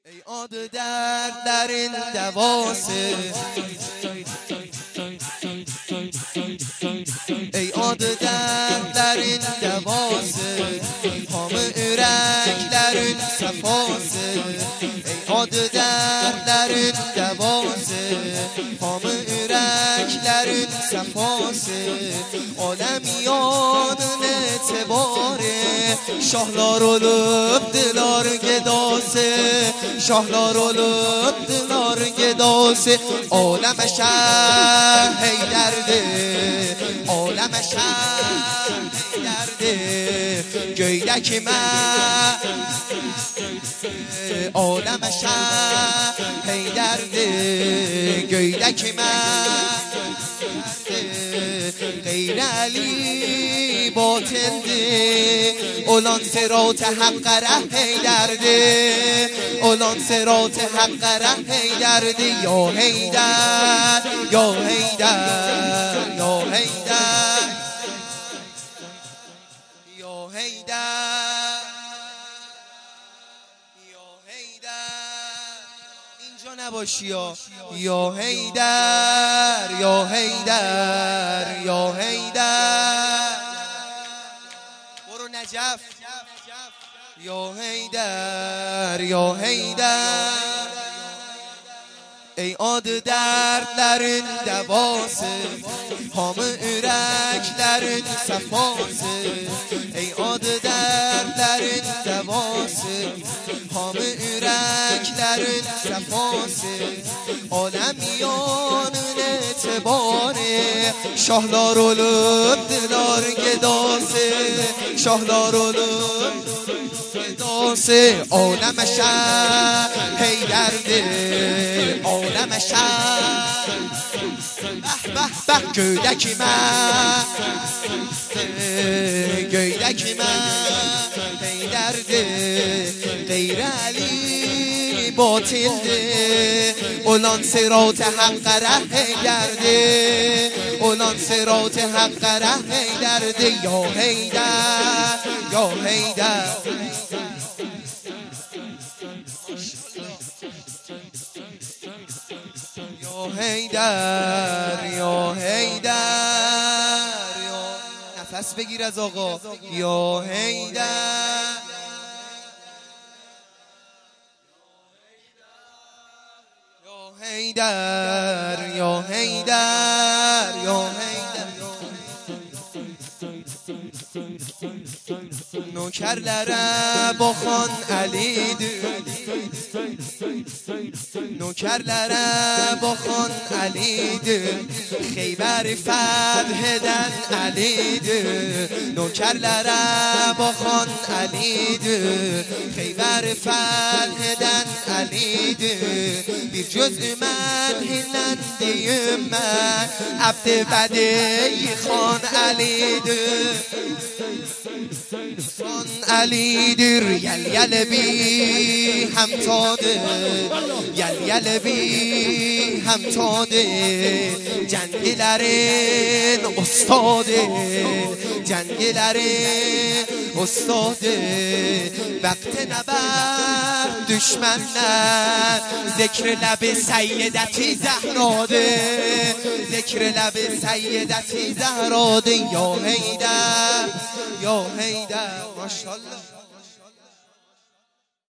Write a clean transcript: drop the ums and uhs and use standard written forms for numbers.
ای آد در این دواسه، ای آد در این دواسه، هام ürəklərin səfası. Ey adı dərdlərin dəvası, hamı ürəklərin səfası. Aləmiyanın etibarı, şahlar olubdılar gedası, şahlar olubdılar gedası. Aləmə şəh Heydərdir, aləmə şəh Heydərdir. Göydəki mən aləmə şəh Heydərdir. Göydəki mən غیر علی باطلdir. Olan sırat haqqa ره Heydərdir, olan sırat haqqa ره Heydərdir. Ya Heydər, ya Heydər, ya Heydər, ya Heydər, ya Heydər. اینجا نباشی یا هیدر، یا هیدر، یا هیدر. برو نجف. یا هیدر، یا هیدر. ای آد dərdlərin dəvası, hamı ürəklərin səfası. Ey adı dərdlərin dəvası, hamı ürəklərin səfası. Aləmiyanın etibarı, şahlar olubdılar gedası, şahlar olubdılar gedası. Aləmə şəh Heydərdir, aləmə şəh. Bəh, bəh, göydəki mən, göydəki mən Heydərdir. غیر علی باطلdir. Olan sırat haqqa ره Heydərdir, olan sırat haqqa ره Heydərdir. Ya Heydər, ya Heydər. یا هیدر، یا هیدر. نفس بگیر از آقا. یا هیدر، یا هیدر، یا هیدر، یا هیدر. نوکرلere baxan Əlidir, nökərlərə baxan Əlidir. Xeybəri fəth edən Əlidir, nökərlərə baxan Əlidir. Xeybəri fəth edən Əlidir. Bir gözü mədhindən deyim mən, Əbd-i Bədiyi xan Əlidir, خان علیdir. یل یل بی همتاده، یل یل بی همتاده. جنگیlerin استاده، جنگیlerin استاده. وقت نبرد düşmanlar، ذکر لب سیدتی زهراده، ذکر لب سیدتی زهراده. یا هیدر، یا هیدر. ماشاءالله.